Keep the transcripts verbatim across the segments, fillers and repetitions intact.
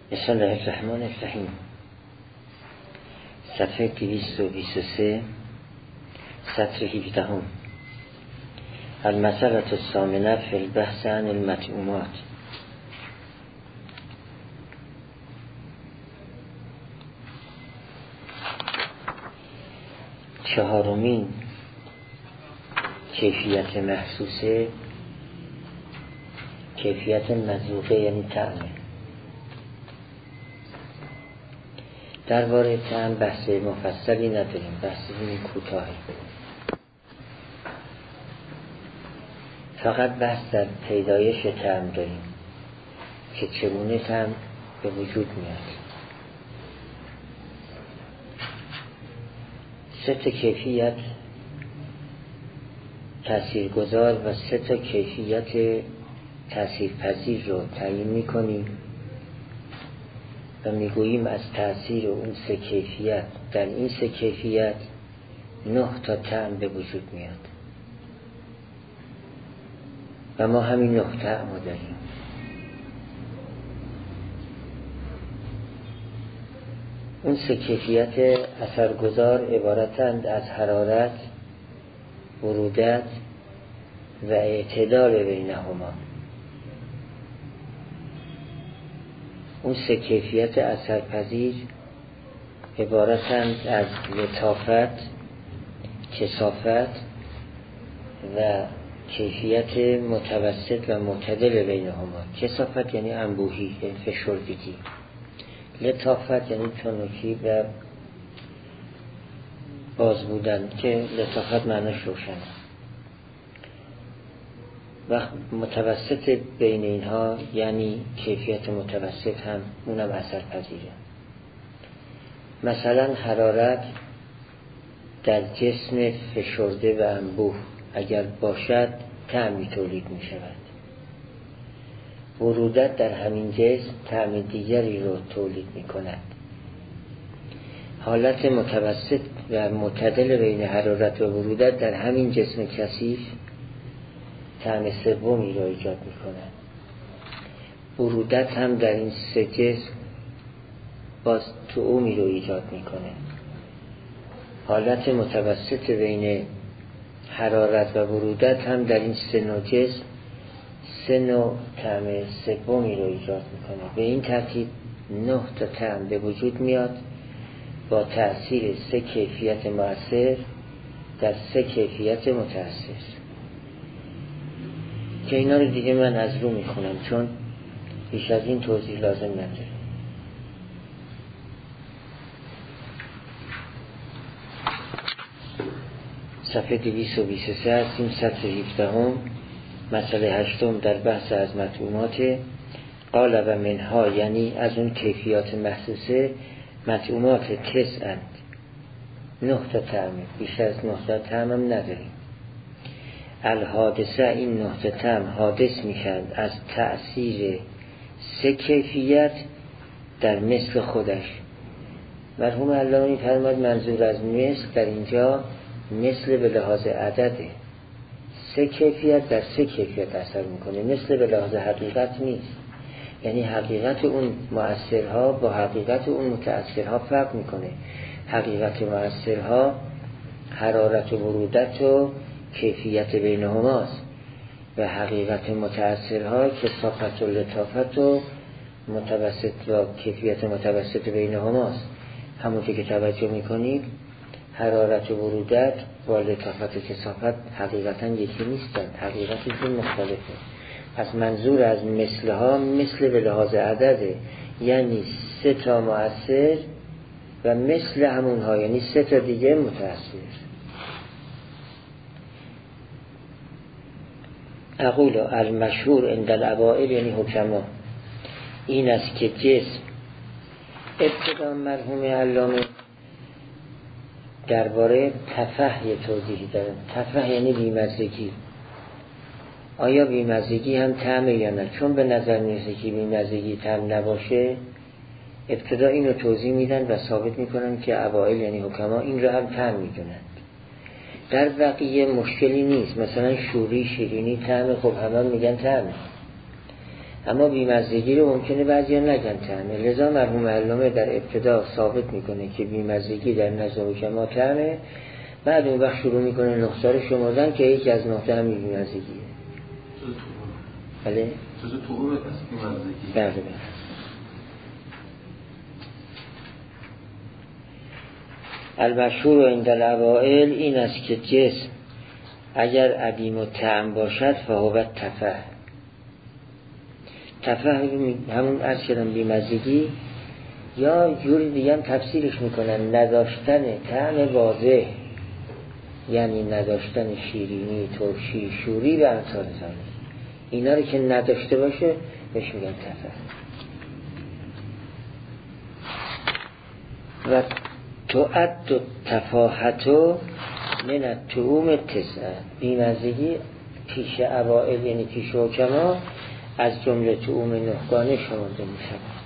بسم الله الرحمن الرحیم. صفحه دویست و بیست و سه، سطر هفدهم. المسألة الثامنة في البحث عن المطعومات. چهارمین کیفیت محسوسه کیفیت مذوقه، یعنی طعمه. درباره طعم بحث مفصلی نداریم، بحث این کوتاهی. فقط بحث در پیدایش طعم داریم که چگونه طعم به وجود میاد. سه تا کیفیت تاثیرگذار و سه تا کیفیت تاثیرپذیر رو تعیین میکنیم و میگوییم از تأثیر اون سه کیفیت در این سه کیفیت نه تا طعم به وجود میاد و ما همین نه طعم رو داریم. اون سه کیفیت اثرگذار عبارتند از حرارت، برودت و اعتدال بینهما. اون سه کیفیت اثرپذیر عبارتند از لطافت، کثافت و کیفیت متوسط و معتدل بینهما. کثافت یعنی انبوهی، یعنی فشردگی. لطافت یعنی تنکی و باز بودن، که لطافت معناش روشنه. و متوسط بین اینها یعنی کیفیت متوسط هم اونم اثر پذیره. مثلا حرارت در جسم فشرده و انبوه اگر باشد طعمی تولید می شود. برودت در همین جسم طعم دیگری رو تولید می کند. حالت متوسط و معتدل بین حرارت و برودت در همین جسم کثیف طعم سومی را ایجاد می کند. برودت هم در این سه جسم باز طعمی رو ایجاد می کنه. حالت متوسط بین حرارت و برودت هم در این سه نوع جسم سه نوع طعم سومی رو ایجاد می کنه. به این ترتیب نه تا طعم به وجود میاد با تأثیر سه کیفیت مؤثر در سه کیفیت متأثر، که اینا رو دیگه من از رو میخونم چون بیش از این توضیح لازم نداره. صفحه دویست و بیست و سه هستیم، سطر هفدهم، مسئله هشتم در بحث از مطعومات. قال و منها، یعنی از اون کیفیات محسوسه، مطعومات تسعند، نه تا طعمه، بیش از نه تا طعم هم نداریم. الحادثه، این نه طعم حادث میشند از تأثیر سه کیفیت در مثل خودش. مرحوم علامه می‌فرماید منظور از مثل در اینجا مثل به لحاظ عدده. سه کیفیت در سه کیفیت اثر میکنه، مثل به لحاظ حقیقت نیست. یعنی حقیقت اون مؤثرها با حقیقت اون متأثرها فرق میکنه. حقیقت مؤثرها حرارت و برودت و کیفیت بینهماست و حقیقت متأثرها کثافت و لطافت و متوسط و کیفیت متوسط بینهماست. همونطور که توجه میکنید حرارت و برودت با لطافت و کثافت حقیقتا یکی نیستند، حقیقتشون مختلفه. پس منظور از مثلها مثل به لحاظ عدده، یعنی سه تا مؤثر و مثل همونها، یعنی سه تا دیگه متأثر. اقول المشهور عند العوائل، یعنی حکما، این است که جسم ابتدا مرحوم علامه درباره تفه توضیحی دارن. تفه یعنی بیمزگی. آیا بیمزگی هم طعمه یا نه؟ چون به نظر میرسه که بیمزگی طعم نباشه، ابتدا اینو توضیح میدن و ثابت میکنن که اوائل یعنی حکما این رو هم طعم میدونن. در بقیه مشکلی نیست. مثلا شوری، شیرینی طعم، خب همه میگن طعمه. اما بیمزگی رو ممکنه بعضیا نگن طعمه. لذا مرحوم علامه در ابتدا ثابت میکنه که بیمزگی در نزا و کما طعمه، بعد اون وقت شروع میکنه نقصار شمردن که یکی از نقطه هم بیمزگیه. بله؟ جزء طعوم بیمزگی. بله بله. المشهور عند الاوائل این است که جسم اگر عدیم الطعم باشد فهو تفه. تفه همون عرض کردم بیمزگی، یا جوری دیگه هم تفسیرش میکنن نداشتن طعم واضح، یعنی نداشتن شیرینی، ترشی، شوری و امثال ذالک. اینا رو که نداشته باشه بهش میگن تفه. و تعد تفاحتو من الطعوم تسعه. بیمزگی پیش اوائل یعنی پیش حکما از جمله طعوم نهگانه شمرده می شود.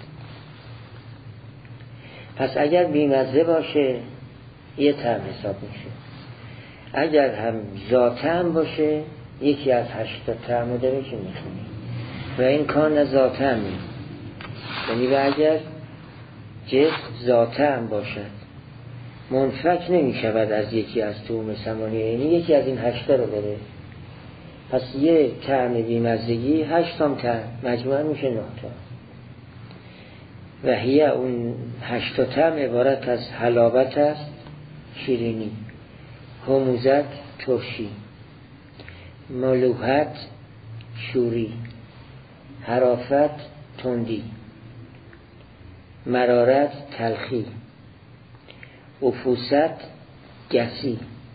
پس اگر بیمزه باشه یه طعم حساب میشه، اگر هم ذات طعم باشه یکی از هشتا طعم داره که میخونی. و این کان ذات طعمی، یعنی و اگر جسم ذات طعم باشد منفک نمی شود از یکی از طعوم ثمانیه، یعنی یکی از این هشتا رو داره. پس یه طعم بیمزگی هشتام طعم مجموعا میشه نه تا. و هی اون هشتا طعم عبارت از حلاوت است، شیرینی، هموزت، ترشی، ملوحت، شوری، حرافت، تندی، مرارت، تلخی، افوست، گسی.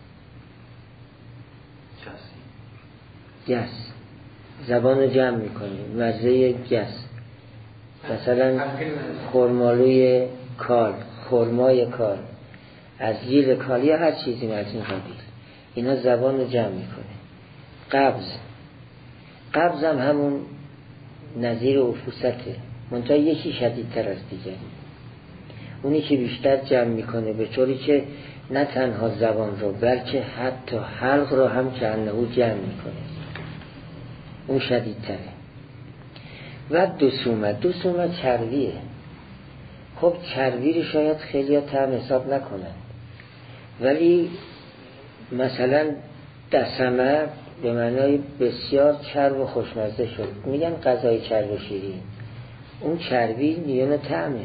گس زبان جمع میکنه، مزه گس. مثلا خرمالوی کال، خرمای کال، از گیل کال یا هر چیزی از این قبیل، اینا زبان رو جمع میکنه. قبض، قبض هم همون نظیر افوسته، منتها یکی شدیدتر از دیگری. اونی که بیشتر جمع میکنه به طوری که نه تنها زبان رو بلکه حتی حلق رو هم که انهو جمع میکنه، اون شدیدتره. و دسومت، دسومت چربیه. خب چربی رو شاید خیلی ها طعم حساب نکنن، ولی مثلا دسمه به معنای بسیار چرب و خوشمزه شد، میگن غذای چرب و شیرین، اون چربی نیون طعمه.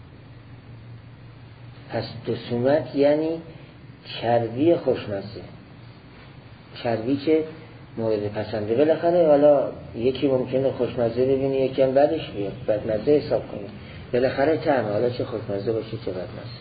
پس دسومت یعنی چربی خوشمزه، چربی که مورد پسنده. بالاخره حالا یکی ممکنه خوشمزه ببینی یکی هم بعدش بیاد بدمزه حساب کنه، بالاخره طعم حالا چه خوشمزه باشه چه بدمزه.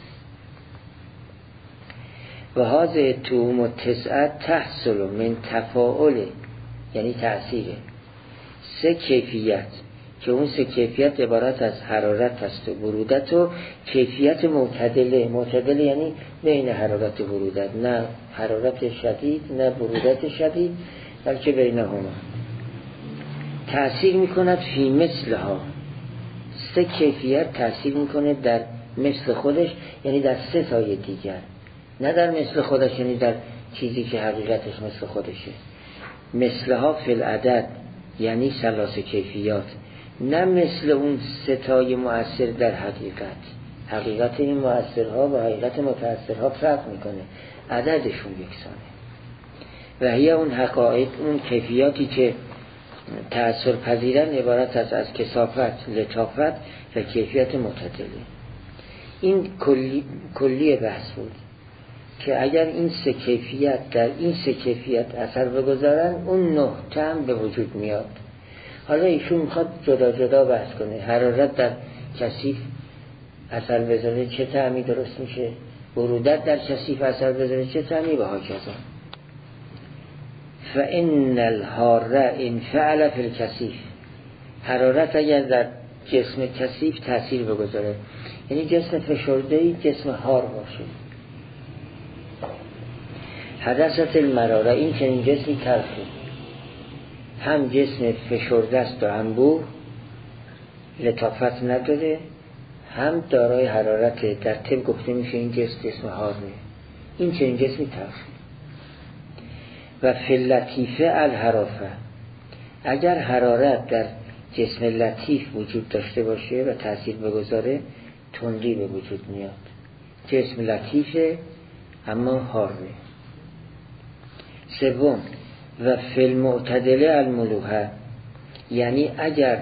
و هذه طعوم التسعه تحصل من تفاعل، یعنی تأثیره سه کیفیت، که اون سه کیفیت عبارت از حرارت است و برودت و کیفیت معتدله. معتدله یعنی بین حرارت و برودت، نه حرارت شدید نه برودت شدید، بلکه بینهما. تأثیر میکند فی مثلها، سه کیفیت تأثیر میکنه در مثل خودش، یعنی در سه تای دیگر، نه در مثل خودش یعنی در چیزی که حقیقتش مثل خودشه. مثلها فی العدد یعنی ثلاث کیفیات، نه مثل اون ستای مؤثر در حقیقت. حقیقت این مؤثرها و حقیقت متأثرها فرق میکنه، عددشون یکسانه. و هی اون حقایق، اون کیفیاتی که تأثیر پذیرن عبارت از از کثافت، لطافت و کیفیت معتدله. این کلی کلی بحث بود که اگر این سه کیفیت در این سه کیفیت اثر بگذارن اون نه طعم به وجود میاد. حالا ایشون میخواد جدا جدا بحث کنه. حرارت در کثیف اثر بذاره چه طعمی درست میشه، برودت در کثیف اثر بذاره چه طعمی، و هاکذا. فإن الحاره ان فعل فی الکثیف، حرارت اگر در جسم کثیف تاثیر بگذاره، یعنی جسم فشرده‌ای جسم حار باشه، حدثت المراره، این چنین جسمی تلخه، هم جسم فشرده است و انبوه، لطافت نداره، هم دارای حرارت. در طب گفته میشه این جسم جسم حاره، این چنین جسمی تلخه. و فی اللطیفه الحرافه، اگر حرارت در جسم لطیف وجود داشته باشه و تأثیر بگذاره تندی به وجود میاد. جسم لطیفه اما حاره. سوم و فی المعتدله الملوحه، یعنی اگر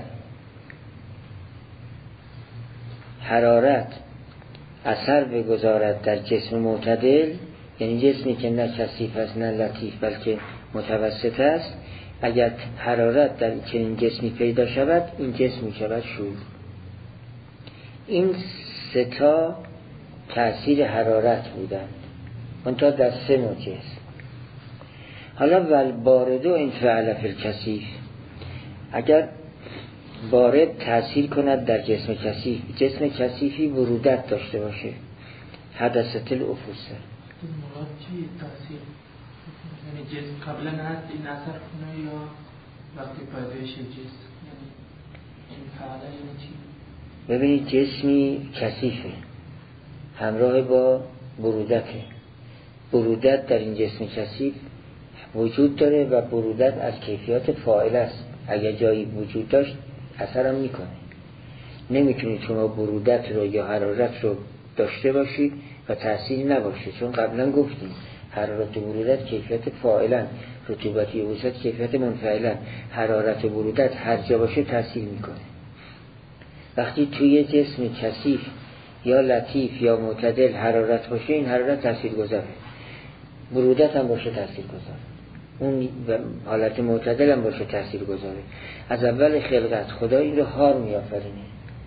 حرارت اثر بگذارد در جسم معتدل، یعنی جسمی که نه کثیف است نه لطیف بلکه متوسط است، اگر حرارت در چنین جسمی پیدا شود این جسم می شود شور. این سه تا تأثیر حرارت بودند منتها در سه نوع جسم. حالا والبارد این فعل فی الکثیف، اگر بارد تأثیر کند در جسم کثیف، جسم کثیفی برودت داشته باشه، حدثت الافوسه. مراد چی تأثیر؟ یعنی جسم قبلا هست این اثر کنه یا وقتی پیدایش جسم؟ یعنی این فعلا یعنی چی؟ ببینید جسمی کثیفه همراه با برودته، برودت در این جسم کثیف وجود داره و برودت از کیفیات فاعل است. اگر جایی وجود داشت اثرم میکنه. نمیتونید شما برودت رو یا حرارت رو داشته باشید و تأثیری نباشه، چون قبلا گفتیم حرارت و برودت کیفیت فاعلن، رطوبت و یبوست کیفیت منفعلن. حرارت و برودت هر جا باشه تأثیر میکنه. وقتی توی جسم کثیف یا لطیف یا معتدل حرارت باشه، این حرارت تأثیر گذاره، برودت هم باشه تأثیر گذاره، اون حالت معتدل هم باشه تأثیر گذاره. از اول خلقت خدا این رو هار می آفرینه،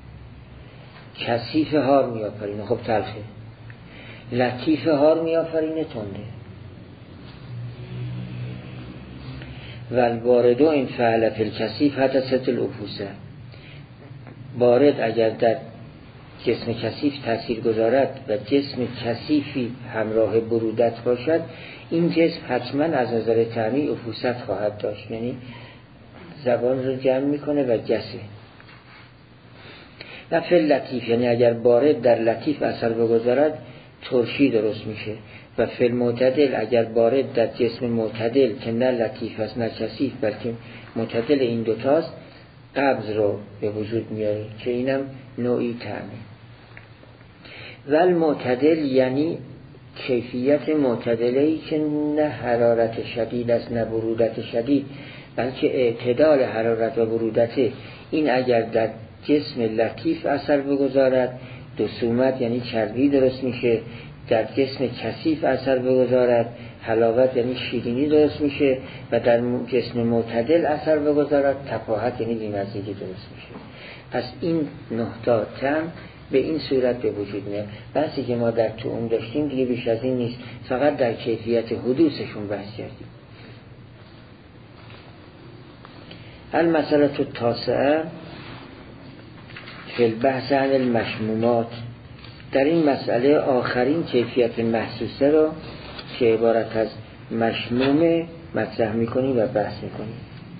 کثیف هار می آفرینه، خب تلخه. لطیف هار می آفرینه، تنده. والبارد این فعل فی الکثیف حدثت الافوسه، بارد اگر در جسم کثیف تأثیر گذارد و جسم کثیفی همراه برودت باشد، این جسم حتما از نظر طعمی افوست خواهد داشت، یعنی زبان رو جمع میکنه و جسه. و فی لطیف، یعنی اگر بارد در لطیف اثر بگذارد ترشی درست میشه. و فی المعتدل، اگر بارد در جسم معتدل که نه لطیف است نه کثیف بلکه معتدل این دوتاست، قبض رو به وجود میاره که اینم نوعی طعمه. و المعتدل یعنی کیفیت معتدله‌ای که نه حرارت شدید است نه برودت شدید بلکه اعتدال حرارت و برودته. این اگر در جسم لطیف اثر بگذارد دسومت یعنی چربی درست میشه، در جسم کثیف اثر بگذارد حلاوت یعنی شیرینی درست میشه و در جسم معتدل اثر بگذارد تفاحت یعنی بی‌مزگی درست میشه. پس این نه تا طعم به این صورت به وجود میاد. بحثی که ما در طعوم داشتیم دیگه بیش از این نیست، فقط در کیفیت حدوثشون بحث کردیم. المسئله التاسعه فی البحث عن المشمومات، در این مسئله آخرین کیفیت محسوسه رو که عبارت از مشموم مطرح میکنیم و بحث میکنیم.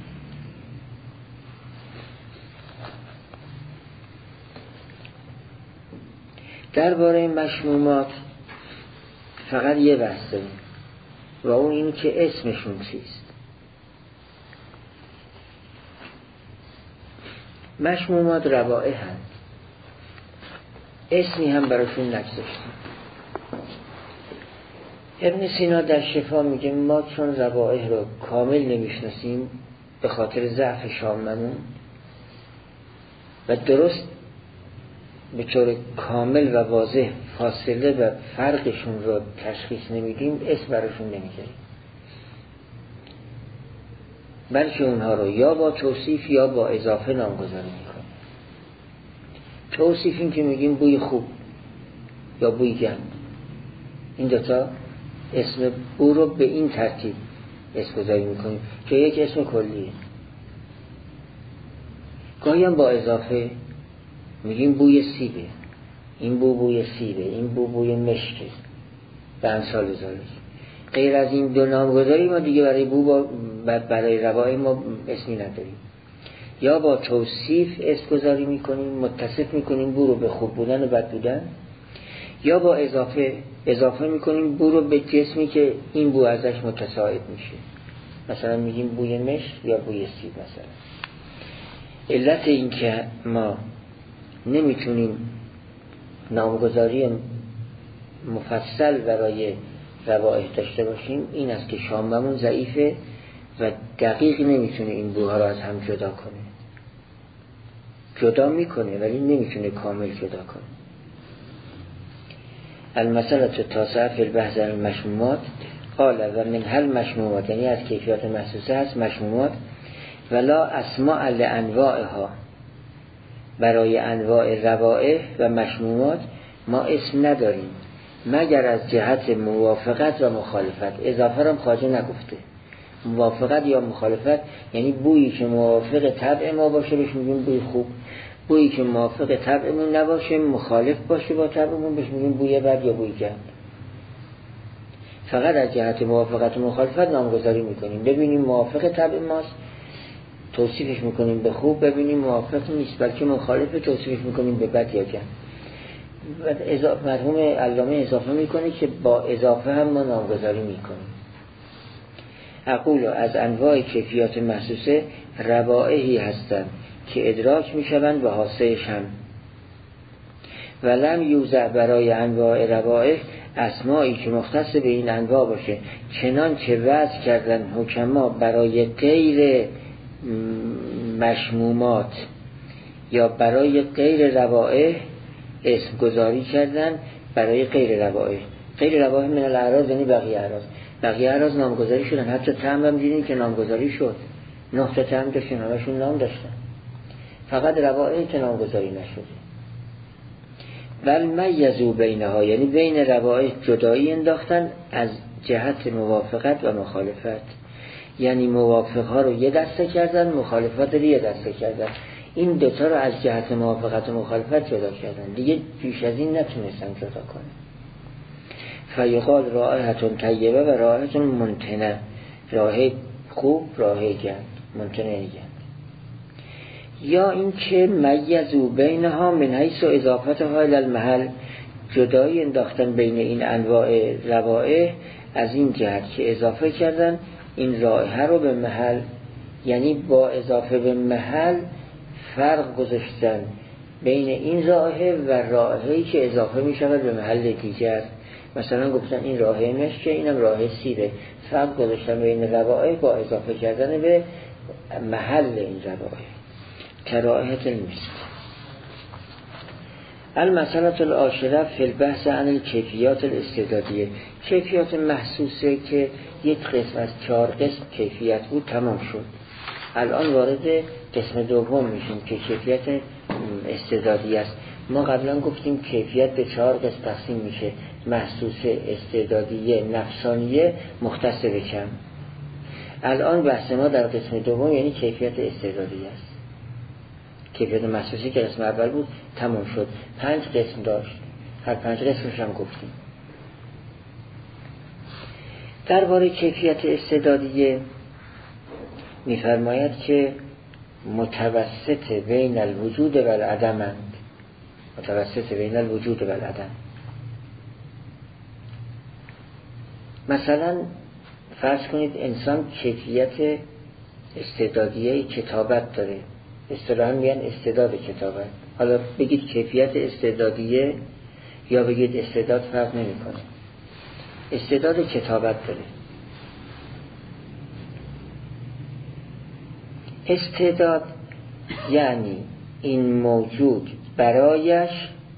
درباره مشمومات فقط یه بحث داریم و اون این که اسمشون چیست. مشمومات روائح هست، اسمی هم براشون نگذاشتیم. ابن سینا در شفا میگه ما چون روائح رو کامل نمیشناسیم به خاطر ضعف شاممون و درست به طور کامل و واضح فاصله و فرقشون رو تشخیص نمیدیم، اسم براشون نمیذاریم، بلکه اونها رو یا با توصیف یا با اضافه نامگذاری میکنیم. توصیف این که میگیم بوی خوب یا بوی گند، این دوتا اسم او رو به این ترتیب اسم گذاری میکنیم که یک اسم کلیه. گاهی هم با اضافه میگیم بوی سیبه، این بو بوی سیبه، این بو بوی مشکه و امثال ذالک. غیر از این دو نامگذاری ما دیگه برای بو با برای روائح ما اسمی نداریم. یا با توصیف اسم گذاری میکنیم، متصف میکنیم بو رو به خوب بودن و بد بودن، یا با اضافه اضافه میکنیم بو رو به جسمی که این بو ازش متساعد میشه. مثلا میگیم بوی مشک یا بوی سیب مثلا. علت این که ما نمیتونیم نامگذاری مفصل برای روائح داشته باشیم این است که شامبمون ضعیفه و دقیق نمیتونه این بوها را از هم جدا کنه. جدا میکنه ولی نمیتونه کامل جدا کنه. المسئله التاسعه فی البحث عن المشمومات قال و من هل مشمومات، یعنی از کیفیات محسوسه هست مشمومات، ولا اسماء لانواعها، برای انواع روائح و مشمومات ما اسم نداریم مگر از جهت موافقت و مخالفت. اضافه را خواجه نگفته. موافقت یا مخالفت یعنی بویی که موافق طبع ما باشه بهش میگیم بوی خوب، بویی که موافق طبعمون نباشه مخالف باشه با طبعمون بهش میگیم بوی بد یا بوی گند. فقط از جهت موافقت و مخالفت نامگذاری میکنیم. ببینیم موافق طبع ماست توصیفش میکنیم به خوب، ببینیم موافق نیست بلکه مخالف توصیفش میکنیم به بد یا گند. مرحوم علامه اضافه میکنه که با اضافه هم ما نامگذاری میکنیم. اقول از انواع کیفیات محسوسه روائحی هستند که ادراک میشوند و حاسه‌اش هم، ولم یوزع برای انواع روائح اسمایی که مختص به این انواع باشه، چنان که وضع کردن حکما برای غیر مشمومات یا برای غیر روائح اسم گذاری کردن برای غیر روائح. غیر روائح من الاعراض یعنی بقیه اعراض. بقیه اعراض نامگذاری شدن. حتی طعم هم دیدین که نامگذاری شد. نه تا طعم داشتن همشون نام داشتن. فقط روائح که نامگذاری نشده. بل میزو بینها، یعنی بین روائح جدایی انداختن از جهت موافقت و مخالفت. یعنی موافقها رو یه دسته کردن، مخالفت رو یه دسته کردن. این دوتا رو از جهت موافقت و مخالفت جدا کردن. دیگه پیش از این نتونستن جدا کنن. فیقال رائحتون طیبه و رائحتون منتنه، رائحه خوب رائحه گند، منتنه گند. یا این که میزو بینها من حیث و اضافتها الی المحل، جدایی انداختن بین این انواع روائح از این جهت که اضافه کردن این رائحه رو به محل، یعنی با اضافه به محل فرق گذاشتن بین این رائحه و رائحه‌ای که اضافه می شود به محل دیگر. مثلا گفتن این رائحه مشکه اینم رائحه سیره، فرق گذاشتن بین روائح با اضافه کردن به محل این روائح. کرائحت المسک. المسئله العاشره فی البحث عن الکیفیات الاستعدادیه. کیفیات محسوسه که یک قسم از چهار قسم کیفیت بود تمام شد. الان وارد قسم دوم میشیم که کیفیت استعدادی است. ما قبلا گفتیم کیفیت به چهار قسم تقسیم میشه: محسوسه، استعدادیه، نفسانیه، مختص به کم. الان بحث ما در قسم دوم یعنی کیفیت استعدادی است. کیفیت محسوسی که قسم اول بود تمام شد. پنج قسم داشت، هر پنج قسمش هم گفتیم. درباره کیفیت استعدادیه می‌فرماید که متوسط بین الوجود و العدمند. متوسط بین الوجود و العدم. مثلا فرض کنید انسان کیفیت استعدادیه کتابت داره، اصطلاحاً میگن استعداد کتابت. حالا بگید کیفیت استعدادیه یا بگید استعداد فرق نمی‌کنه. استعداد کتابت داره. استعداد یعنی این موجود برایش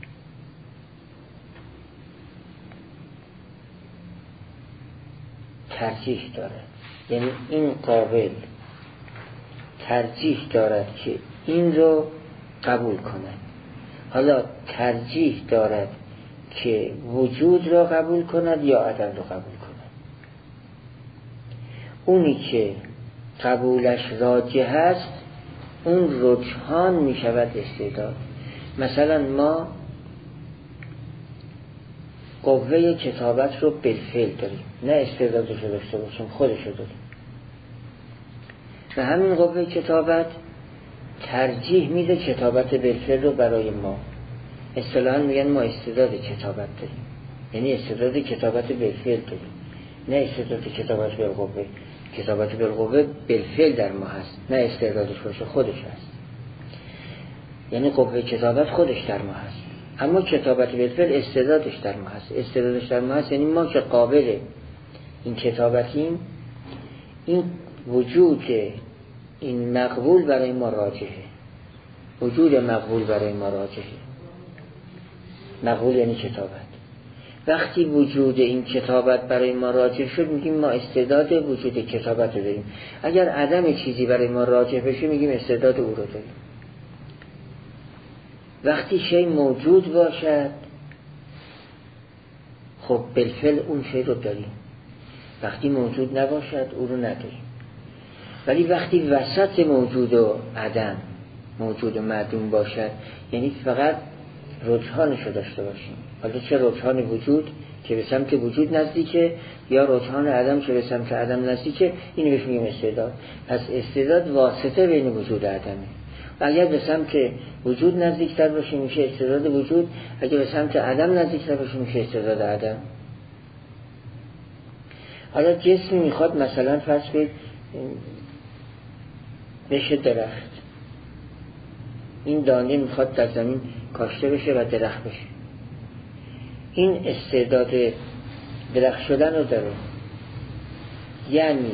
ترجیح دارد، یعنی این قابل ترجیح دارد که این رو قبول کند. حالا ترجیح دارد که وجود را قبول کند یا عدم را قبول کند. اونی که قبولش راجح است اون رجحان می شود استعداد. مثلا ما قوه کتابت رو بالفعل داریم، نه استعدادش رو داشته باشیم، خودش رو داریم. و همین قوه کتابت ترجیح میده کتابت بالفعل رو برای ما. اصطلاحاً میگن ما استعداد کتابت داریم، یعنی استعداد کتابت بالفعل داریم، نه استعداد کتابت بالقوه. کتابت بالقوه بالفعل در ما هست، نه استعدادش باشه، خودش هست. یعنی قوه کتابت خودش در ما هست، اما کتابت بالفعل استعدادش در ما هست. استعدادش در ما هست یعنی ما که قابل این کتابتیم، این وجود این مقبول برای ما راجحه، وجود مقبول برای ما راجحه. مقبول یعنی کتابت. وقتی وجود این کتابت برای ما راجح شد میگیم ما استعداد وجود کتابت رو داریم. اگر عدم چیزی برای ما راجح بشه میگیم استعداد او رو داریم. وقتی شی موجود باشد خب بالفعل اون شی رو داریم، وقتی موجود نباشد او رو نداریم. ولی وقتی وسط موجود و عدم، موجود و معدوم باشد، یعنی فقط رجحانش رو داشته باشیم، حالا چه رجحان وجود که به سمت وجود نزدیکه یا رجحان عدم که به سمت عدم نزدیکه، اینو بهش میگیم استعداد. پس استعداد واسطه بین وجود و عدمه. و اگر به سمت وجود نزدیکتر باشه میشه استعداد وجود، اگر به سمت عدم نزدیکتر باشه میشه استعداد عدم. حالا جسمی میخواد مثلا فرض کنید بشه درخت، این دانه میخواد در زمین کاشته بشه و درخت بشه، این استعداد درخت شدن رو داره. یعنی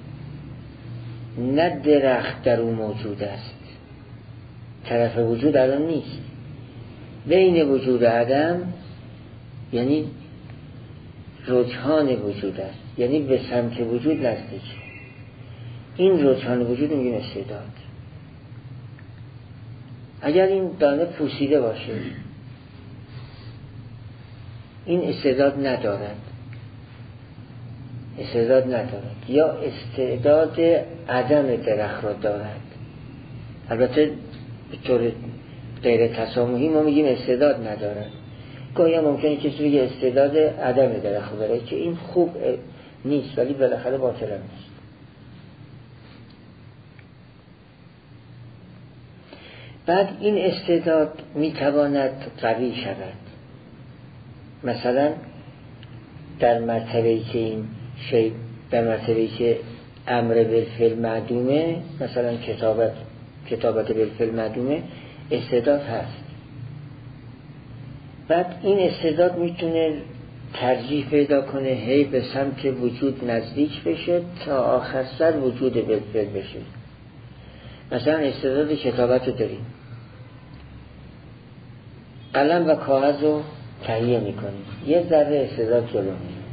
نه درخت در اون موجود است، طرف وجود الان نیست، بین وجود و عدم یعنی رجحان وجود است، یعنی به سمت وجود نزدیک. این رجحان وجود میگیم استعداد. اگر این دانه پوسیده باشه این استعداد ندارد، استعداد ندارد، یا استعداد عدم درخت را دارد. البته به طور غیر تسامحی ما میگیم استعداد ندارد. گاهی ممکنه کسی بگه استعداد عدم درخت داره که این خوب نیست ولی بالاخره باطل نیست. بعد این استعداد میتواند قوی شود. مثلا در مرتبه‌ای که این شی در مرتبه‌ای که امر بالفعل معدومه، مثلا کتابت کتابت بالفعل معدومه، استعداد هست. بعد این استعداد میتونه ترجیح پیدا کنه هی به سمت وجود نزدیک بشه تا آخر سر وجود بالفعل بشه. مثلا استعداد کتابت رو داریم، قلم و کاغذ رو تهیه میکنیم، یه ذره استعداد جلو میره،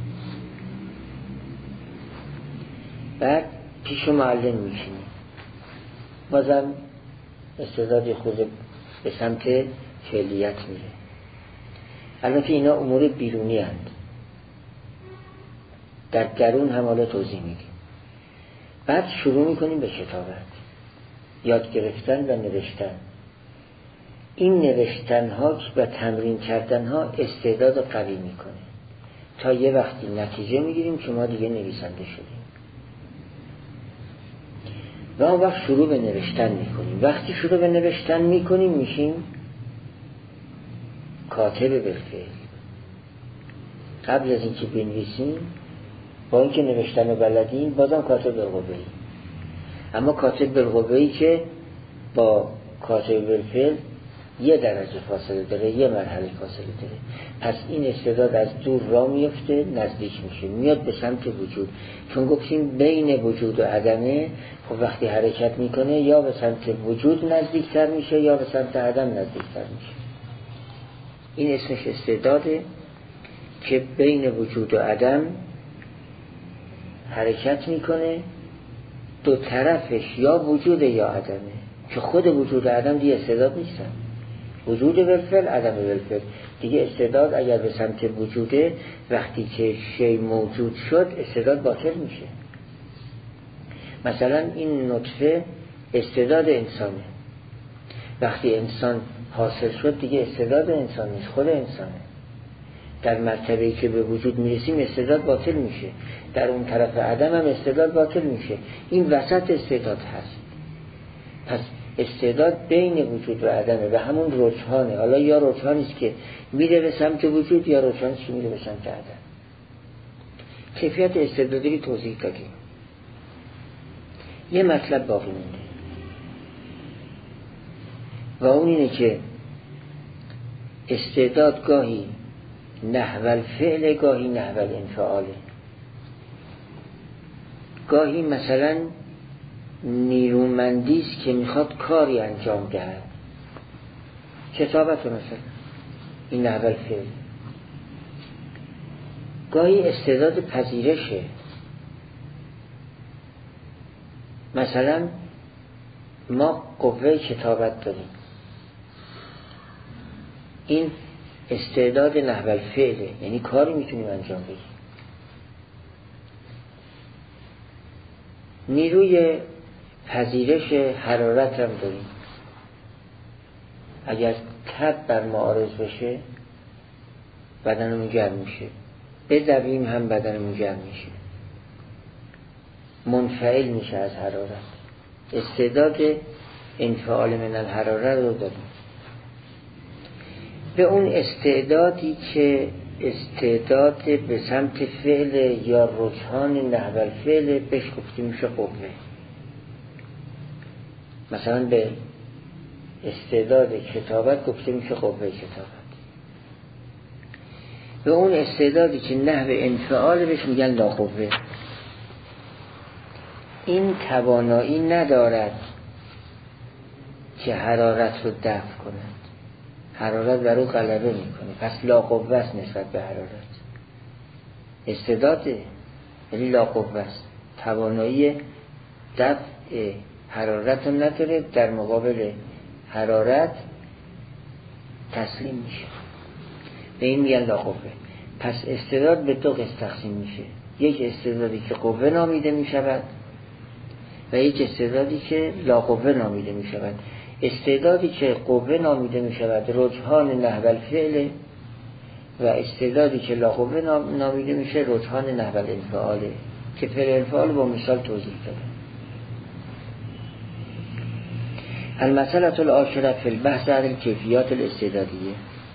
بعد پیش معلم میشینیم، بازم استعداد خود به سمت فعلیت میره. البته اینا امور بیرونی هست، در درون هم حالا توضیح میگیم. بعد شروع میکنیم به کتابت، یاد گرفتن و نوشتن. این نوشتن ها و تمرین کردن ها استعداد رو قوی میکنه تا یه وقتی نتیجه میگیریم که ما دیگه نویسنده شدیم و اون وقت شروع به نوشتن میکنیم. وقتی شروع به نوشتن میکنیم میشیم کاتب بالفعل. قبل از اینکه بنویسیم با اینکه نوشتن رو بلدیم بازم کاتب بالقوه‌ای، اما کاتب بالقوه‌ای که با کاتب بالفعل یه درجه فاصله داره، یه مرحله فاصله داره. پس این استعداد از دور راه میفته نزدیک میشه، میاد به سمت وجود. چون گفتیم بین وجود و عدمه، خب وقتی حرکت میکنه یا به سمت وجود نزدیکتر میشه یا به سمت عدم نزدیکتر میشه. این اسمش استعداده که بین وجود و عدم حرکت میکنه، دو طرفش یا وجود یا عدمه، که خود وجود و عدم دیگه استعداد نیستن. وجود بالفعل، عدم بالفعل. دیگه استعداد اگر به سمت وجوده، وقتی که شی موجود شد استعداد باطل میشه. مثلا این نطفه استعداد انسانه، وقتی انسان حاصل شد دیگه استعداد انسان نیست، خود انسانه. در مرتبه‌ای که به وجود میرسیم استعداد باطل میشه، در اون طرف عدم هم استعداد باطل میشه. این وسط استعداد هست. پس استعداد بین وجود و عدمه و همون رجحانه. حالا یا رجحانیست که میره به سمت وجود یا رجحانیست که میره به سمت عدم. کیفیت استعدادی رو توضیح دادیم. یه مطلب باقی مونده. و اون اینه که استعداد گاهی نحو الفعل، گاهی نحو الانفعاله. گاهی مثلا نیرومندی است که میخواد کاری انجام دهد، کتابت مثلا این نحو الفعل. گاهی استعداد پذیرشه، مثلا ما قوه کتابت داریم، این استعداد نحو الفعله، یعنی کاری میتونیم انجام بدیم. نیروی پذیرش حرارت هم داریم، اگر تب بر ما عارض بشه بدنمون گرم میشه، بدویم هم بدنمون گرم میشه، منفعل میشه از حرارت. استعداد انفعال من الحراره رو داریم. به اون استعدادی که استعداد به سمت فعل یا رجحان نحو الفعل بهش گفته میشه قوه. مثلا به استعداد کتابت گفته میشه قوه کتابت. به اون استعدادی که نحو انفعال بهش میگن لا قوه. این توانایی ندارد که حرارت رو دفع کند، حرارت بر او غلبه میکنه، پس لا قوه است نسبت به حرارت. استعداده یعنی لا قوه است، توانایی دفع حرارت رو نداره، در مقابل حرارت تسلیم میشه، به این میگن لا قوه. پس استعداد به دو قسم تقسیم میشه، یک استعدادی که قوه نامیده میشود و یک استعدادی که لا قوه نامیده میشود. استعدادی که قوه نامیده میشود رجحان نحو الفعل و استعدادی که لا قوه نامیده میشه رجحان نحو الانفعاله، که فعل انفعال با مثال توضیح داده. المسألة العاشرة فی البحث عن الکیفیات الاستعدادیه.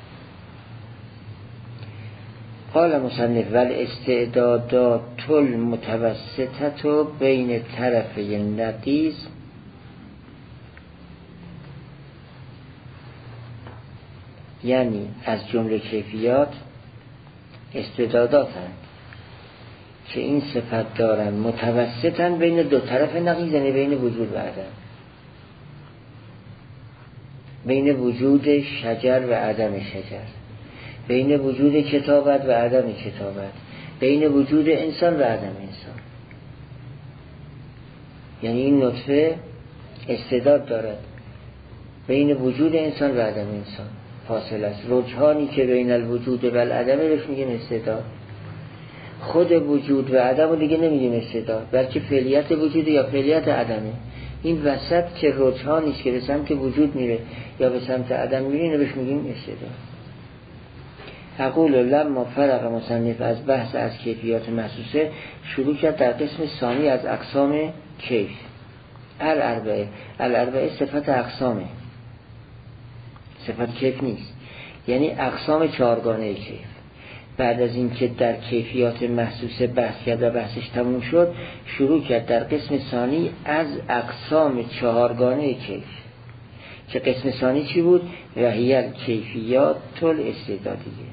قال مصنف والاستعدادات المتوسطة بین طرفی النقیض یعنی از جمله کیفیات استعدادات هستند که این صفت دارن متوسطن بین دو طرف نقیض، یعنی بین وجود و عدم، بین وجود شجر و عدم شجر، بین وجود کتابت و عدم کتابت، بین وجود انسان و عدم انسان. یعنی این نطفه استعداد دارد بین وجود انسان و عدم انسان فاصله است. رجحانی که بین الوجود و العدم بهش میگن استعداد. خود وجود و عدم رو دیگه نمیگیم استعداد، بلکه فعلیت وجود یا فعلیت عدمه. این وسط که رجحانی است که به سمت وجود میره یا به سمت عدم میره، اینو بهش میگیم استعداد. اقول لما فرق مصنف از بحث از کیفیات محسوسه، شروع کرد در قسم ثانی از اقسام کیف. الاربعه، الاربعه صفت اقسامه، صفت کیف نیست، یعنی اقسام چهارگانه کیف. بعد از این که در کیفیات محسوسه بحث کرد و بحثش تموم شد، شروع کرد در قسم ثانی از اقسام چهارگانه کیف، که قسم ثانی چی بود؟ وهی کیفیات الاستعدادیه.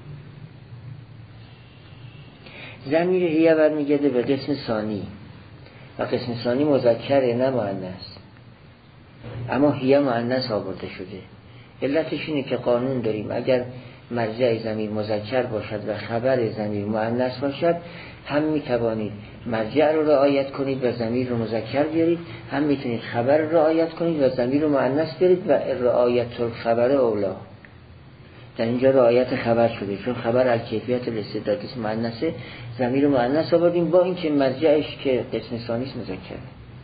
ضمیر هیه برمیگرده به قسم ثانی و قسم ثانی مذکره نه مؤنث، اما هیه مؤنث آورده شده. علتش اینه که قانون داریم اگر مرجع ضمیر مذکر باشد و خبر ضمیر مؤنث باشد، هم میتوانید مرجع رو رعایت کنید و ضمیر رو مذکر بیارید، هم میتونید خبر رو رعایت کنید و ضمیر رو مؤنث بیارید و رعایت الخبر اولا. در اینجا رعایت خبر شده، چون خبر از کیفیت الاستعدادی مؤنثه، ضمیر مؤنث آوردیم با اینکه مرجعش که قسم ثانی است مذکره.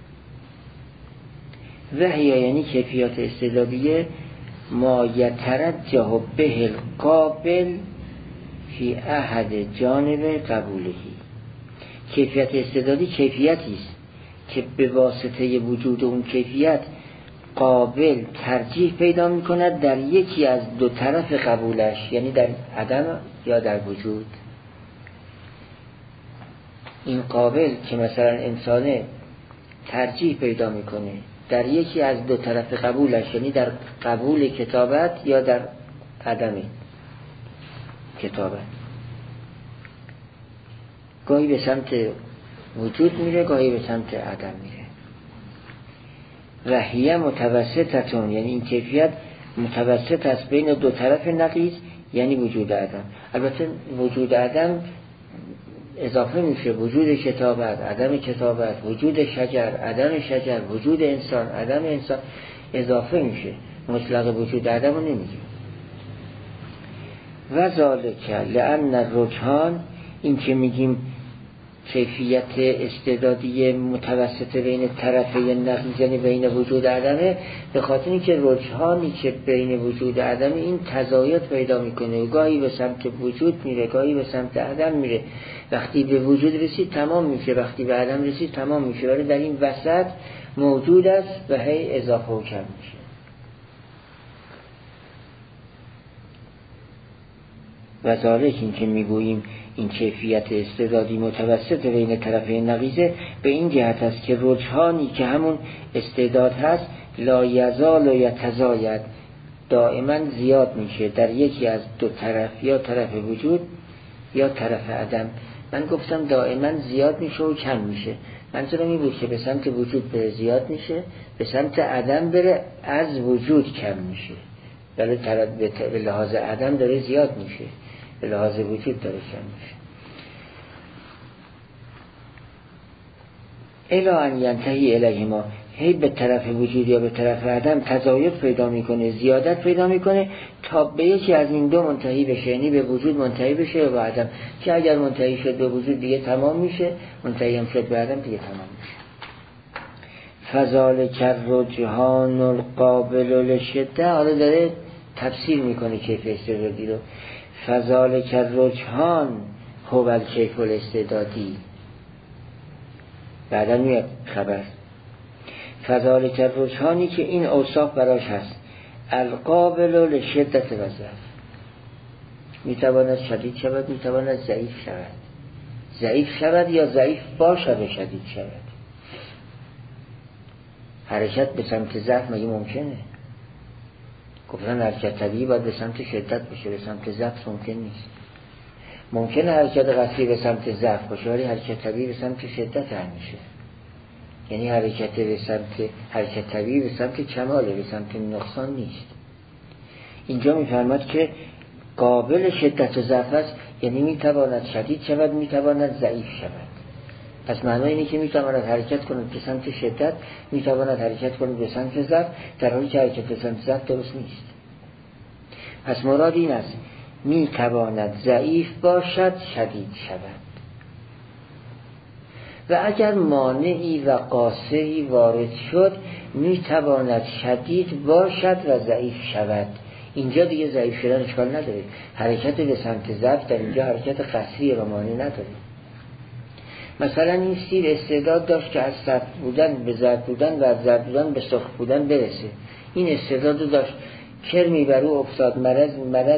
وهی یعنی کیفیات استعدادیه ما یترجح به القابل فی احد جانب قبولهی. کیفیت استعدادی کیفیتی است که به واسطه وجود اون کیفیت قابل ترجیح پیدا می کند در یکی از دو طرف قبولش، یعنی در عدم یا در وجود. این قابل که مثلا انسانه ترجیح پیدا می کنه در یکی از دو طرف قبولش، یعنی در قبول کتابت یا در عدم کتابت. گاهی به سمت وجود میره، گاهی به سمت عدم میره. و هیه متوسطتون، یعنی این کیفیت متوسط است بین دو طرف نقیض، یعنی وجود عدم. البته وجود عدم اضافه میشه، وجود کتابت، عدم کتابت، وجود شجر، عدم شجر، وجود انسان، عدم انسان اضافه میشه، مطلق وجود عدم رو نمیگه. و ذالک لأن الرجحان، این که میگیم کیفیت استعدادی متوسط بین طرفین نقیض، یعنی بین وجود عدمه، به خاطر اینکه رجحانی که بین وجود عدم این تزاید پیدا میکنه، گاهی به سمت وجود میره، گاهی به سمت عدم میره. وقتی به وجود رسید تمام میشه، وقتی به عدم رسید تمام میشه، ولی در این وسط موجود است و هی اضافه و کم میشه. و ذالک، این که میگوییم این کیفیت استعدادی متوسط بین طرفین نقیضه، به این جهت است که رجحانی که همون استعداد هست لا یزال و یتزاید، دائما زیاد میشه در یکی از دو طرف، یا طرف وجود یا طرف عدم. من گفتم دائما زیاد میشه و کم میشه، منظورم این بود که به سمت وجود بره زیاد میشه، به سمت عدم بره از وجود کم میشه، ولی به لحاظ عدم داره زیاد میشه، به لحاظ وجود داره کم میشه. الا ان ینتهی الیهما، هی به طرف وجود یا به طرف عدم تزاید پیدا میکنه، زیادت پیدا میکنه، تا به یکی از این دو منتهی بشه، یعنی به وجود منتهی بشه یا به عدم. که اگر منتهی شد به وجود دیگه تمام میشه، منتهی هم شد به عدم دیگه تمام میشه. فذالک الرجحان القابل للشده، حالا داره تفسیر میکنه کیف استعدادی رو. فذالک الرجحان هو الکیف الاستعدادی، بعدا میاد خبر. فذالک الرجحانی که این اوصاف براش هست، القابل لشدت و ضعف، میتواند شدید شود، میتواند ضعیف شود، ضعیف شود یا ضعیف باشد شدید شود. حرکت به سمت ضعف مگه ممکنه؟ گفتن حرکت طبیعی باید به سمت شدت باشه، به سمت ضعف ممکن نیست. ممکنه حرکت قصری به سمت ضعف باشه، ولی حرکت طبیعی به سمت شدت هم میشه. یعنی حرکت به سمت حرکت طبیعی به سمت کماله، به سمت نقصان نیست. اینجا میفرماد که قابل شدت و ضعف است، یعنی میتواند شدید شود، میتواند ضعیف شود. پس معنی اینه که میتواند حرکت کند به سمت شدت، میتواند حرکت کند به سمت ضعف، در حالی که حرکت به سمت ضعف درست نیست. پس مراد این است میتواند ضعیف باشد، شدید شود. و اگر مانعی و قاصری وارد شد، میتواند شدید باشد و ضعیف شود. اینجا دیگه ضعیف شدن اشکال نداره، حرکت به سمت ضعف در اینجا حرکت قصری و مانع نداره. مثلا این سیر استعداد داشت که از سبت بودن به زرد بودن و از زرد بودن به سرخ بودن برسه. این استعداد رو داشت، کرمی بر او افتاد، مرض مرض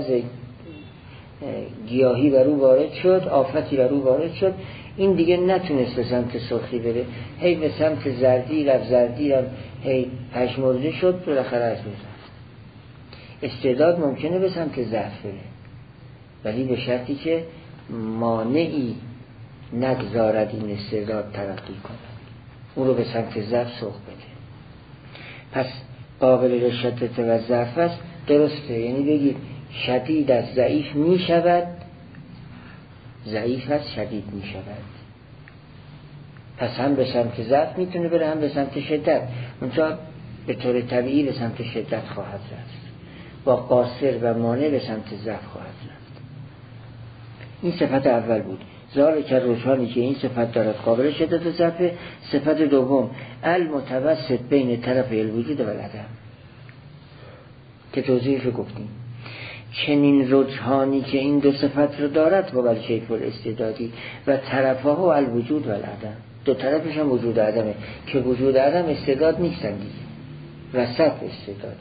گیاهی بر او وارد شد، آفتی بر او وارد شد، این دیگه نتونست به سمت سرخی بره، هی به سمت زردی رفت، زردی رفت، هی پشمرده شد، بالاخره از میزن. استعداد ممکنه به سمت ضعف بره، ولی به شرطی که مانعی نگذارد این استعداد ترقی کند، اون رو به سمت ضعف سوق بده. پس قابل لشدت و ضعف است، درسته، یعنی بگید شدید از ضعیف می شود، ضعیف از شدید می شود. پس هم به سمت ضعف میتونه بره، هم به سمت شدت، منتها به طور طبیعی به سمت شدت خواهد رفت، با قاصر و مانع به سمت ضعف خواهد رفت. این صفت اول بود، ذالک الرجحانی که این صفت دارد قابل شدت و ضعف. صفت دوم المتوسط بین طرف الوجود و العدم، که توضیحش رو گفتیم. چنین رجحانی که این دو صفت رو دارد و الکیف الاستعدادی و طرفه و الوجود و العدم، دو طرفش هم وجود عدمه، که وجود عدم استعداد نیستن دیگه، وسط استعداده.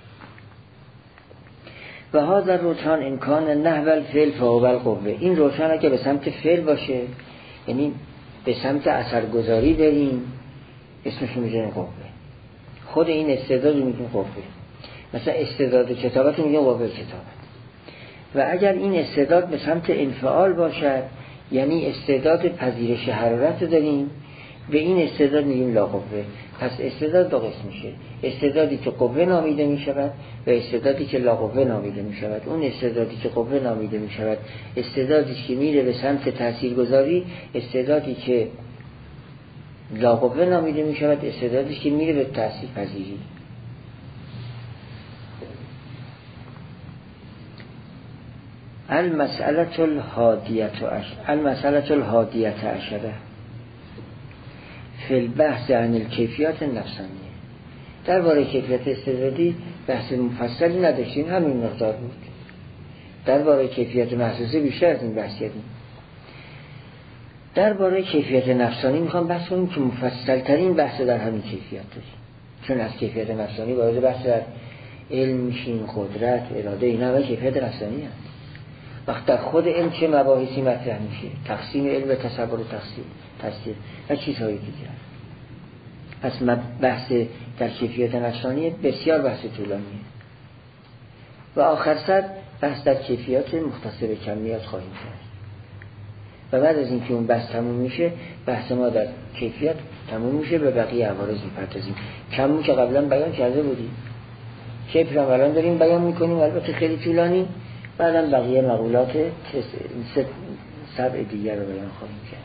و هذا الرجحان امکان نحو الفعل فهو القوه، این رجحان اگه به سمت فعل باشه، یعنی به سمت اثرگذاری بریم، اسمش رو میذاریم قوه. خود این استعداد رو میگیم قوه. مثلا استعداد کتابت رو میگیم قوه کتابت. و اگر این استعداد به سمت انفعال باشد، یعنی استعداد پذیرش حرارت رو داریم، به این استعداد میگیم لا قوه. پس استعداد دو قسم میشه، استعدادی که قوه نامیده میشود و استعدادی که لا قوه نامیده میشود. اون استعدادی که قوه نامیده میشود استعدادی که میره به سمت تاثیرگذاری، استعدادی که لا قوه نامیده میشود استعدادی که میره به تاثیر پذیری. المسئله الهادیه المسئله الهادیه عشره فی البحث عن الکیفیات النفسانیه. درباره کیفیت استعدادی بحث مفصلی نداشتیم، همین مقدار بود. درباره کیفیت محسوسه بیشتر از این بحث کردیم. درباره کیفیت نفسانی میخوام بحث کنیم که مفصل ترین بحث در همین کیفیت داریم، چون از کیفیت نفسانی وارد بحث در علم میشیم، قدرت، اراده، اینا همه کیفیت نفسانی هست. وقت در خود علم چه مباحثی مطرح میشه، تقسیم علم به تصور و تقسیم تصدیق و چیزهای دیگر. پس بحث در کیفیت نفسانی بسیار بحث طولانیه. و آخر سر بحث در کیفیات مختص به کمیات خواهیم کرد. و بعد از اینکه اون بحث تموم میشه، بحث ما در کیفیت تموم میشه، به بقیه عوارض میپردازیم. کمی که قبلا بیان کرده بودیم، کیف رو الان داریم بیان میکنیم، البته خیلی طولانی. بعدم بقیه مقولات سبع دیگر رو بیان خواهیم کرد.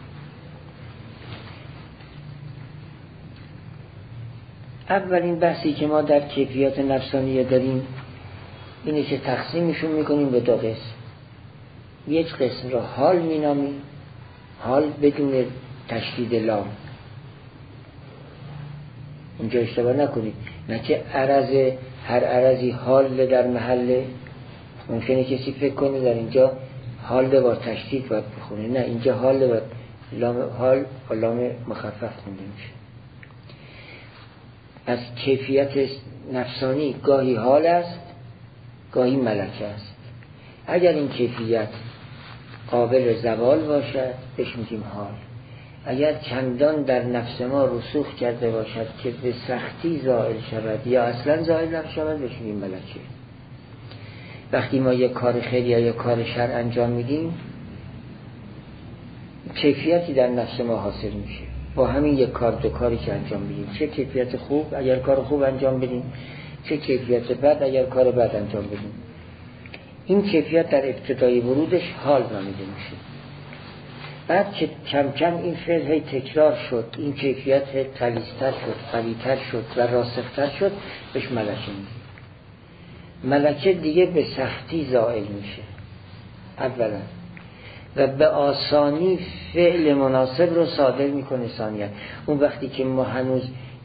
اولین بحثی که ما در کیفیات نفسانیه داریم اینه که تقسیمشون میکنیم به دو قسم. یک قسم رو حال مینامیم، حال بدون تشدید لام. اینجا اشتباه نکنید، نه که عرض هر عرضی حال در محله. ممکنه کسی فکر کنه در اینجا حال با تشدید باید بخونه، نه، اینجا حال با لام، حال با لام مخفف خونده میشه. از کیفیت نفسانی گاهی حال است، گاهی ملکه است. اگر این کیفیت قابل زوال باشد بهش میگیم حال. اگر چندان در نفس ما رسوخ کرده باشد که به سختی زائل شود یا اصلا زائل نشود بهش میگیم ملکه. وقتی ما یک کار خیر یا یک کار شر انجام میدیم، کیفیتی در نفس ما حاصل میشه با همین یک کار دو کاری که انجام میدیم. چه کیفیت خوب اگر کار خوب انجام بدیم، چه کیفیت بد اگر کار بد انجام بدیم. این کیفیت در ابتدای ورودش حال نامیده میشه. بعد که کم کم این فعل هی تکرار شد، این کیفیت غلیظ‌تر شد، قوی‌تر شد و راسختر شد، بهش ملکه میگیم. ملکه دیگه به سختی زائل میشه اولا، و به آسانی فعل مناسب رو صادر میکنه ثانیاً. اون وقتی که ما هنوز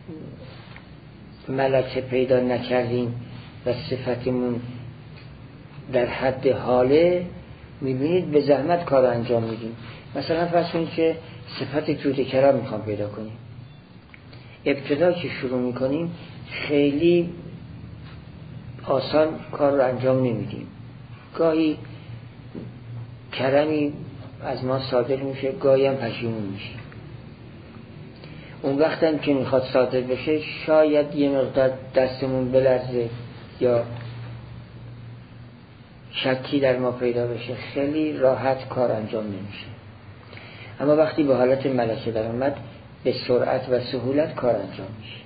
ملکه پیدا نکردیم و صفتمون در حد حاله، میبینید به زحمت کار انجام میدیم. مثلا فرض کنید که صفت جود کرم میخوام پیدا کنیم. ابتدا که شروع میکنیم خیلی آسان کار رو انجام نمیدیم. گاهی کرمی از ما صادر میشه، گاهی هم پشیمون میشه. اون وقت هم که میخواد صادر بشه شاید یه مقدار دستمون بلرزه یا شکی در ما پیدا بشه، خیلی راحت کار انجام نمیشه. اما وقتی به حالت ملکه در اومد به سرعت و سهولت کار انجام میشه.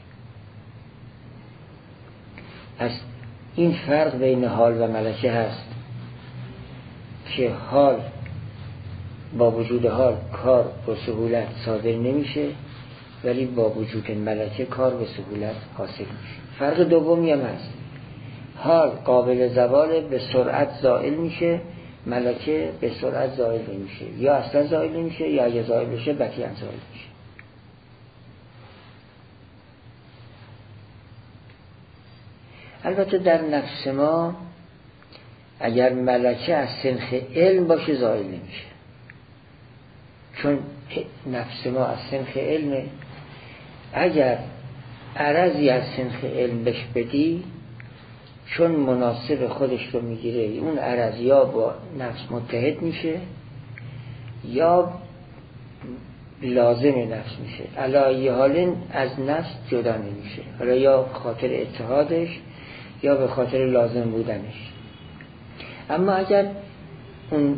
پس این فرق بین حال و ملکه هست که حال با وجود حال کار به سهولت صادر نمیشه، ولی با وجود ملکه کار به سهولت حاصل میشه. فرق دومی هم هست، حال قابل زوال به سرعت زائل میشه، ملکه به سرعت زائل نمیشه، یا اصلا زائل نمیشه یا اگه زائل بشه بطیئا زائل میشه. البته در نفس ما اگر ملکه از سنخ علم باشه زائل نمیشه، چون نفس ما از سنخ علمه. اگر عرضی از سنخ علم بهش بدی، چون مناسب خودش رو میگیره، اون عرض یا با نفس متحد میشه یا لازم نفس میشه، علی حال از نفس جدا نمیشه، حالا یا خاطر اتحادش یا به خاطر لازم بودنش. اما اگر اون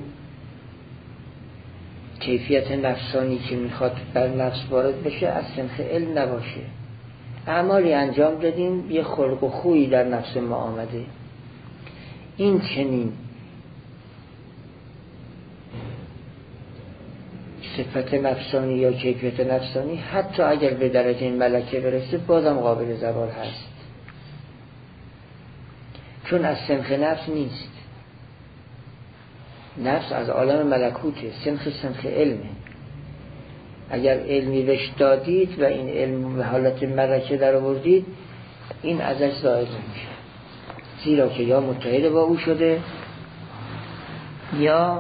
کیفیت نفسانی که میخواد بر نفس وارد بشه از سنخ علم نباشه، اعمالی انجام دادیم، یه خلق و خویی در نفس ما آمده، این چنین صفت نفسانی یا کیفیت نفسانی حتی اگر به درجه ملکه برسه بازم قابل زوال هست، چون از سنخ نفس نیست. نفس از عالم ملکوته، سنخ سنخ علمه. اگر علمی بهش دادید و این علم به حالت ملکه در آوردید، این ازش زائد نمیشه، زیرا که یا متحد با او شده یا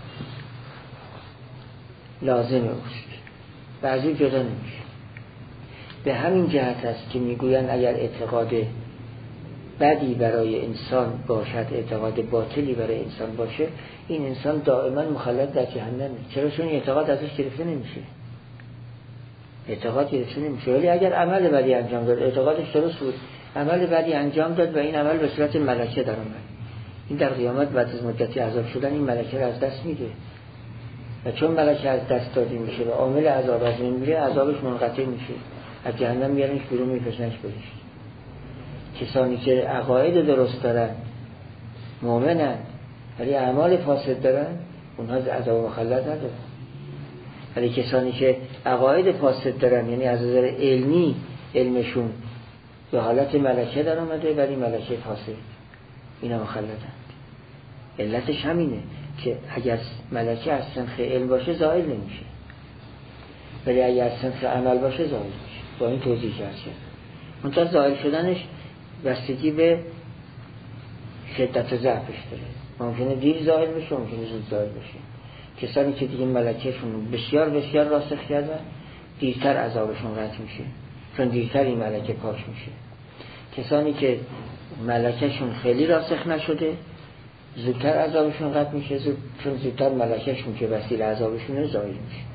لازم اوست و از این جدا نمیشه. به همین جهت است که میگوین اگر اعتقاد بدی برای انسان باشد، اعتقاد باطلی برای انسان باشه، این انسان دائما مخلد در جهنمه. چرا؟ چون اعتقاد ازش گرفته نمیشه، اعتقاد گرفته نمیشه. ولی اگر عمل بدی انجام داد، اعتقادش درست بود، عمل بدی انجام داد و این عمل به صورت ملکه در اومد، این در قیامت بعد از مدتی عذاب شدن این ملکه رو از دست میده و چون ملکه از دست داده میشه و عامل عذاب از این میره، عذابش منقطع میشه، از جهنم میارنش بیرون، میفرستنش بهشت. کسانی که عقاید درست دارن، مؤمنن، ولی اعمال فاسد دارن، اونها عذاب مخلد ندارن. ولی کسانی که عقاید فاسد دارن، یعنی از نظر علمی علمشون به حالت ملکه در آمده ولی ملکه فاسد، اینا مخلدن. علتش همینه که اگر ملکه از سنخ علم باشه زائل نمیشه، ولی اگر از سنخ عمل باشه زائل میشه. با این توضیح کرد منتها زائل شدنش بستگی به شدت و ضعفش داره، ممکنه دیر زائل بشه، ممکنه زود زائل بشه. کسانی که دیگه ملکهشون بسیار بسیار راسخ کردن، دیرتر عذابشون قطع میشه، چون دیرتر این ملکه پاش میشه. کسانی که ملکهشون خیلی راسخ نشده، زودتر عذابشون قطع میشه، زود... چون زودتر ملکهشون که وسیله عذابشون زائل میشه.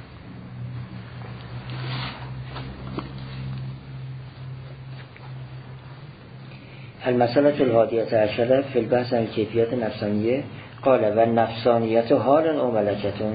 المسألة الحادیة عشرة فی البحث عن کیفیت نفسانیه قال و نفسانیت حال او ملکتون،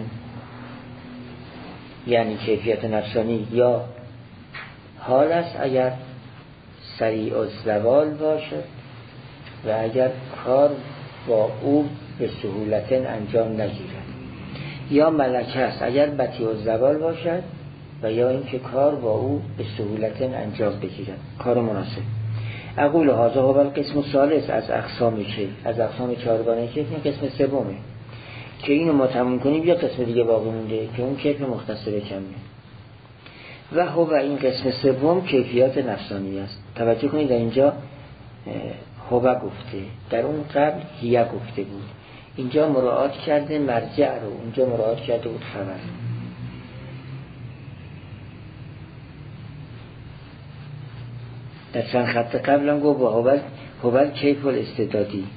یعنی کیفیت نفسانی یا حال است اگر سریع الزوال باشد و اگر کار با او به سهولت انجام نگیرد، یا ملکه است اگر بطیء الزوال باشد و یا اینکه کار با او به سهولت انجام بگیرد، کار مناسب. اقول هذا هو القسم الثالث از اقسام که از اقسام چهارگانه کیف، این قسم سومه که اینو ما تموم کنیم، یه قسم دیگه باقی مونده که اون کیف مختصر کمه و هو این قسم سوم کیفیات نفسانی است. توجه کنید در اینجا هو گفته، در اون قبل هیه گفته بود، اینجا مراعات کرده مرجع رو، اونجا مراعات کرده بود خبر. در چند خط قبل هم گفت هوبل هوبل کیف الاستعدادی،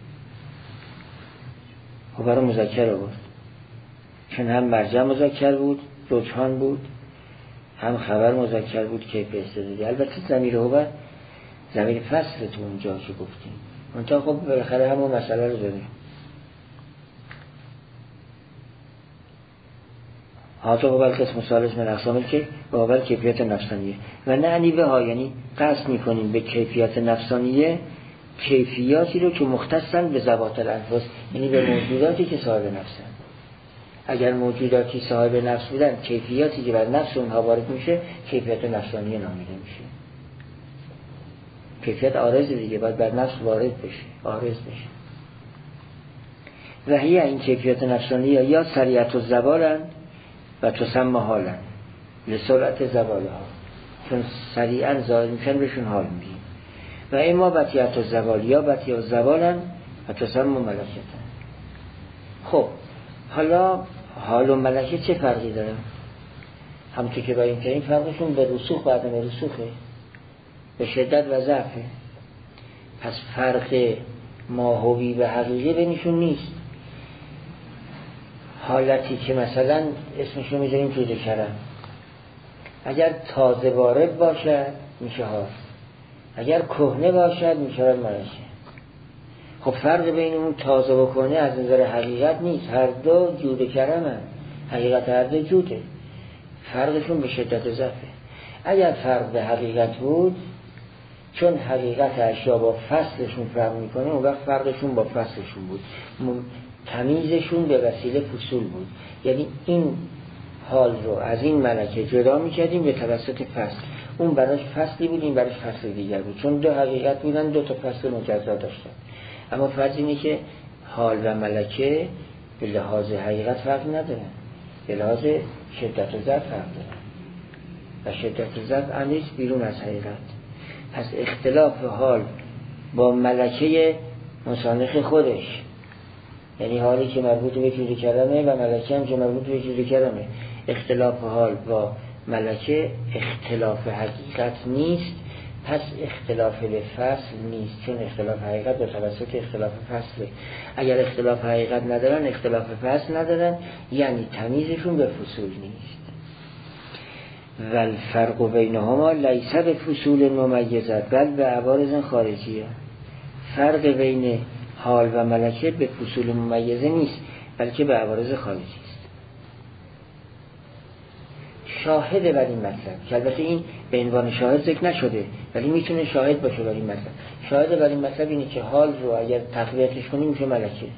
هوبل رو مذکر بود چون هم مرجع مذکر بود، رجحان بود، هم خبر مذکر بود کیف استعدادی. البته ضمیر هوبل ضمیر فصل تو اونجا که گفتیم، منتها خب بالاخره همون مسئله رو داریم. هاتو هوبل قسم ثالث من اقسام که هوبل کیفیت نفسانیه و نعنی به ها، یعنی قصد میکنیم به کیفیت نفسانیه کیفیاتی رو که مختصن به ذوات الانفس، یعنی به موجوداتی که صاحب نفسن. اگر موجوداتی صاحب نفس بودن، کیفیاتی که بر نفس اونها وارد میشه کیفیت نفسانیه نامیده میشه. کیفیت عارض دیگه باید بر نفس وارد بشه، عارض بشه. و هی این کیفیت نفسانیه یا سریعت الزوالن و تسمى حالا لسرعت زوالها، چون سریعا زائل میشن بهشون حال میگیم. و اما بطیعت الزوال یا بطیع الزوالن و تسمى ملکتن. خب حالا حال و ملکه چه فرقی داره؟ همونطور که باید که این فرقشون به رسوخ و عدم رسوخه، به شدت و ضعفه. پس فرق ماهوی و حقیقی بینشون نیست. حالتی که مثلا اسمش رو میذاریم جوده کرم، اگر تازه وارد باشد میشه حال، اگر کهنه باشد میشه ملکه. خب فرق بین اون تازه و کهنه از نظر حقیقت نیست، هر دو جوده کرمن، حقیقت هر دو جوده، فرقشون به شدت و ضعفه. اگر فرق به حقیقت بود، چون حقیقت اشیا با فصلشون فرق میکنه، اون وقت فرقشون با فصلشون بود، تمیزشون به وسیله فصول بود. یعنی این حال رو از این ملکه جدا میکردیم به توسط فصل، اون براش فصلی بود، این براش فصل دیگر بود، چون دو حقیقت بودن، دو تا فصل مجزا داشتن. اما فرض اینه که حال و ملکه به لحاظ حقیقت فرق ندارن، به لحاظ شدت و ضعف فرق دارن و شدت و ضعف اندیش بیرون از حقیقت. پس اختلاف حال با ملکه مصانخ خودش، یعنی حالی که مربوط به جوده کرمه و ملکه هم که مربوط به جوده کرمه، اختلاف حال با ملکه اختلاف حقیقت نیست، پس اختلاف به فصل نیست، چون اختلاف حقیقت به توسط اختلاف فصله. اگر اختلاف حقیقت ندارن، اختلاف فصل ندارن، یعنی تمیزشون به فصول نیست. و الفرق بینهما لیس به فصول ممیزت بل به عوارض خارجیه. فرق بین حال و ملکه به فصول ممیزه نیست، بلکه به عوارض خارجی است. شاهد بر این مطلب که البته این به عنوان شاهد ذکر نشده، ولی میتونه شاهد باشه بر این مطلب. شاهد بر این مطلب اینه که حال رو اگر تقویتش کنیم میشه ملکه،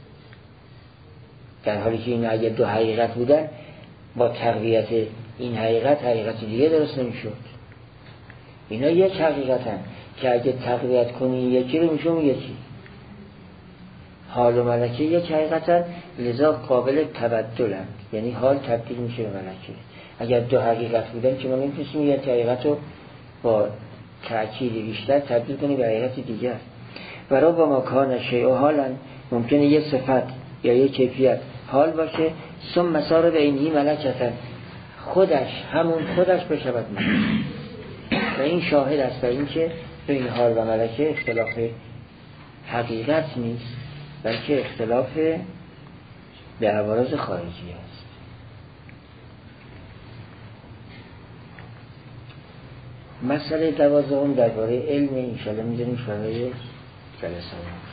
در حالی که این اگر دو حقیقت بودن، با تقویت این حقیقت حقیقت دیگه درست نمیشد. اینا یک حقیقتن که اگه تقویت کنی یکی رو میشه اون یکی. حال و ملکه یک حقیقتن، لذا قابل تبدلن، یعنی حال تبدیل میشه به ملکه. اگر دو حقیقت بودن که ما نمیتونیم یک حقیقت رو با تأکید بیشتر تبدیل کنیم به حقیقت دیگر. برای با مکان شیء و حالن، ممکنه یه صفت یا یه کیفیت حال باشه، ثم مسار به اینی ملکتن، خودش همون خودش بشود ملکه. و این شاهد است بر این که بین حال و ملکه اختلاف حقیقت نیست، بلکه اختلاف به عوارض خارجی است. مسئله دوازدهم درباره علم انشاءالله می‌ذاریم برای جلسه